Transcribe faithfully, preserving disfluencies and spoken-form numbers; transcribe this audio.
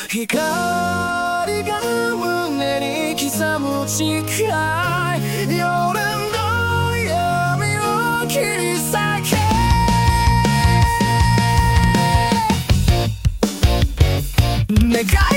光が胸に刻む誓い、夜の闇を切り裂け。願い